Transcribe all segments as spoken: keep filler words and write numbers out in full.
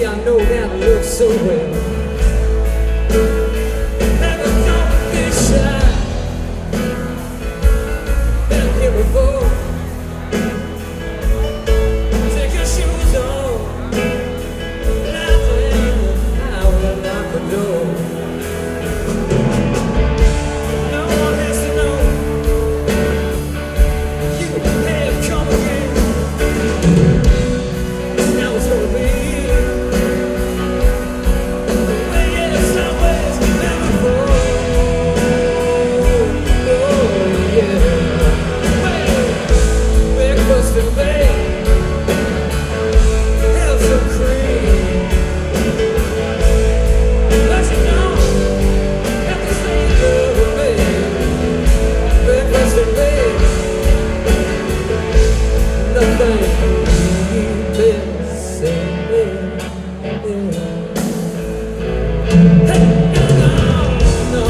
I know that I look so well. Never don't be shy. Been here before. Take your shoes off. Laughing, I will lock the door. No one has to know you have come again. Now it's gonna be the way it's always been before. Oh yeah. Hey, breakfast and bake, have some cream. But you don't have to say love with me. Breakfast and bake, nothing been said. Hey, no, no.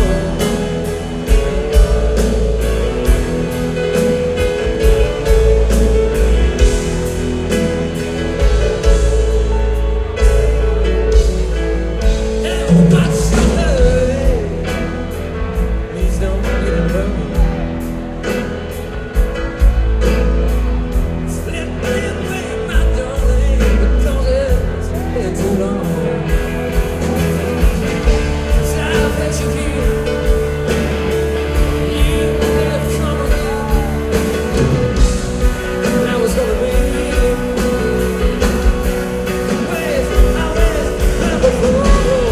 What's the hurry? Please don't get it wrong. Split me away, my darling, because it's been too long. I'll bet you here, you have come again. Now it's gonna be the way it's always been before.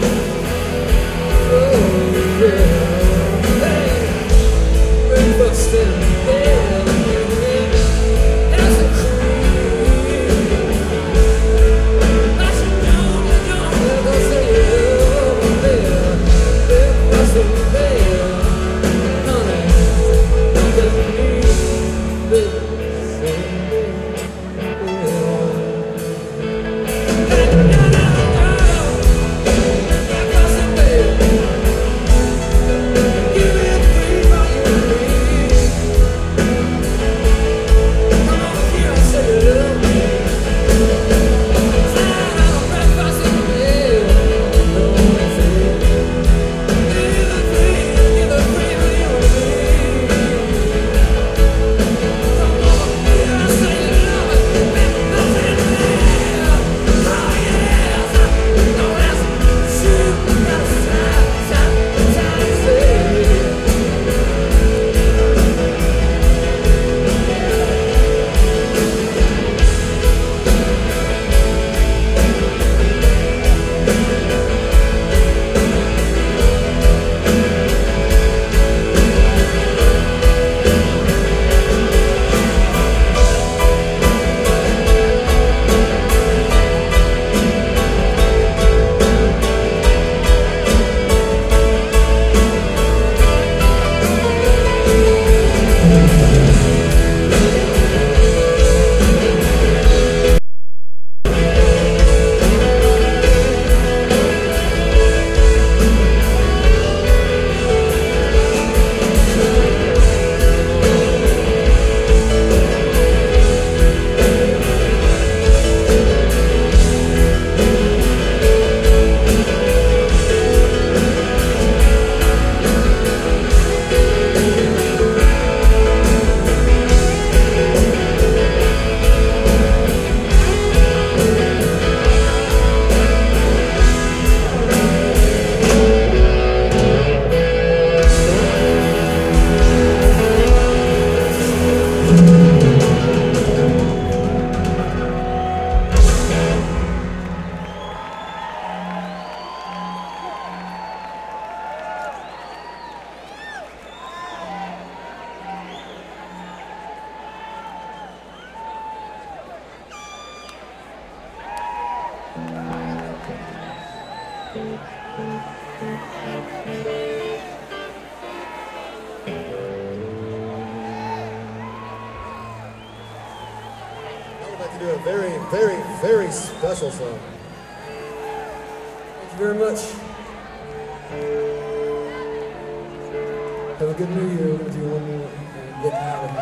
Oh yeah. Hey, breakfast in bed, has a cream. I should know you don't ever say love me. Breakfast in bed, honey, don't get me busy. Hey, no, no, no. Breakfast in bed. Give it free for you and me. Come on here and say you love me. Sign on breakfast in bed. No one said. Give it free, give it free for you and me. Come on here and say you love me. Breakfast in bed. Oh yes. No, that's true. That's time, time, time to say. I would like to do a very, very, very special song. Thank you very much. Have a good New Year. We're gonna do one more and get out of here.